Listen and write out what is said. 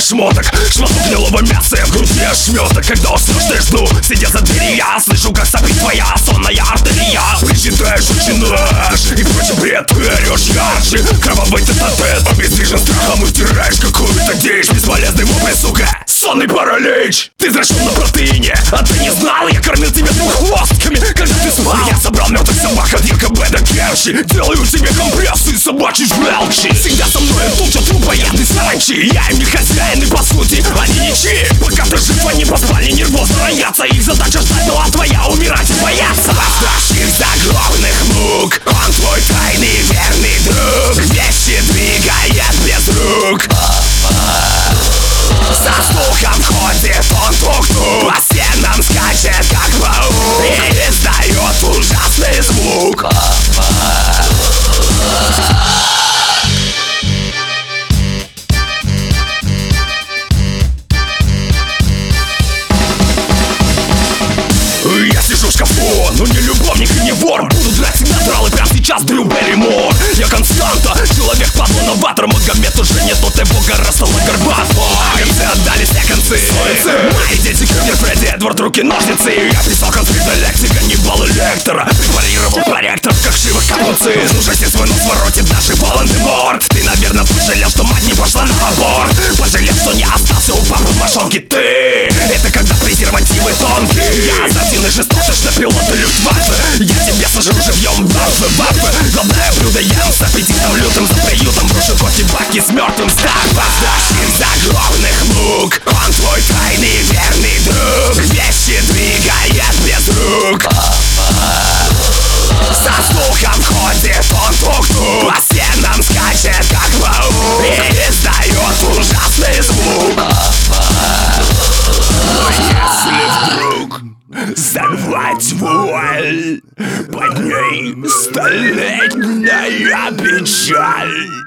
шмоток. Шматок гнилого мяса, в груди ошметок. Когда уснешь, ты жду, сидя за дверью, я слышу, как сопит твоя сонная артерия. Причитаешь, начинаешь, и прочим бред, ты орешь ярче. Кровавый тет-а-тет, обездвижен страхом, утираешь какую-то дичь. Бесполезный вопль, сука, сонный паралич. Ты зрачен на протеине, а ты не знал, я кормил тебя двуххвостками, когда ты спал. Я собрал мертвых собак от ЕКБ до Керчи. Делаю тебе компрессы собачьей желчи. Всегда со мной туча трупоядной саранчи. Я им не хозяин, и по сути они ничьи. Пока ты жив, они поспали, нервозно роятся. Их задача ждать, ну а твоя умирать и бояться. Восставших загробных мук, он твой тайный верный друг. Вещи двигает без рук. Со слухом ходит он тук-тук, по стенам скачет как паук и издает ужасный звук. Я сижу в шкафу, но не любовник и не вор. Буду драть всегда драл и прямо сейчас Дрю Берримор. Я константа, человек падла новатор. Магомед уже не тот, и бога растала горбату. Концы отдали все концы. Мои дети Кирнер, Фредди, Эдвард, руки-ножницы. Я писал конфликта лексика, не бал лектора. Препарировал проектор, как шивы капуцы. Слушайте, свой нос воротит даже Волан-де-Морт. Ты, наверное, пожалел, что мать не пошла на аборт. Пожалел, что не остался у папы в мошонке. Ты, это когда презервативы тонкие. Я азартный жестокостный пилот Люфтваффе. Я тебя сожру живьем, ваффе. Главное блюдо ем с аппетитом лютым. За приютом брошу кофе баки с мертвым стак. Восставших загробных мук, он твой тайный верный друг. Вещи двигает без рук. Со слухом ходит он тук-тук, по стенам скачет как паук и издает ужасный звук. Но если вдруг зарвать вуаль, под ней столетняя печаль.